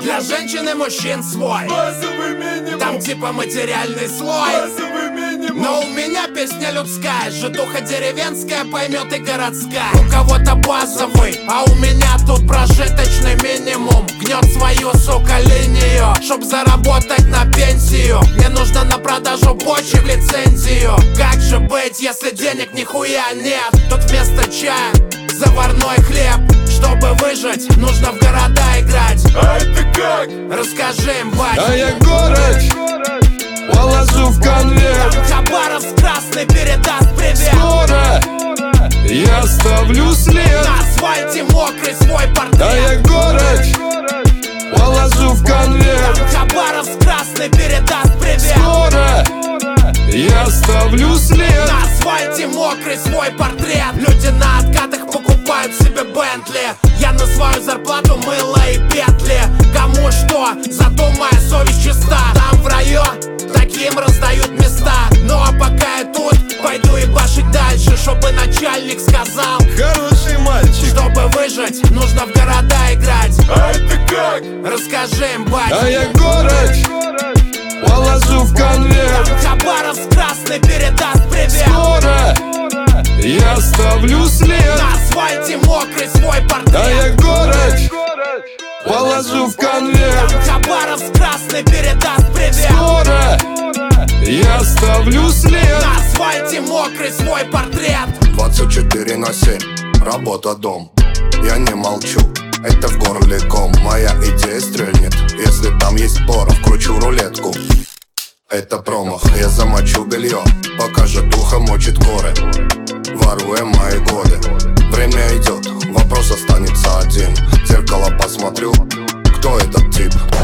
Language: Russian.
Для женщин и мужчин свой. Базовый минимум. Там типа материальный слой. Базовый минимум. Но у меня песня людская, житуха деревенская поймет и городская. У кого-то базовый, а у меня тут прожиточный минимум. Гнет свою, сука, линию, чтоб заработать на пенсию. Мне нужно на продажу почек лицензию. Как же быть, если денег нихуя нет? Тут вместо чая заварной хлеб. Чтобы выжить, нужно в города играть. А это как? Расскажи им, бать. А я город положу в конверт. Хабаровск красный передаст привет. Скоро я оставлю след. На асфальте мокрый свой портрет. А я город положу в конверт. Хабаровск красный передаст привет. Скоро я оставлю след. На асфальте мокрый свой портрет. Люди на откатах покупают себе Бентли. Я на свою зарплату мыло и петли. Кому что, зато моя совесть чиста. Там в раю таким раздают места. Ну а пока я тут, пойду ебашить дальше, чтобы начальник сказал: Хороший мальчик. чтобы выжить, нужно в города играть. А это как? Расскажи им, бать. А я город положу в конверт. Хабаровск красный передаст привет. Скоро я оставлю след. На асфальте мокрый свой портрет. А я город положу в конверт. Хабаровск красный передаст привет. Скоро я оставлю след. На асфальте мокрый свой портрет. 24/7, работа, дом. Я не молчу, это в горле ком. Моя идея стрельнет, если там есть порох. Кручу рулетку, это промах. Я замочу белье, пока житуха мочит коры. Воруем мои годы. Время идет, вопрос останется один. В зеркало посмотрю, кто этот тип.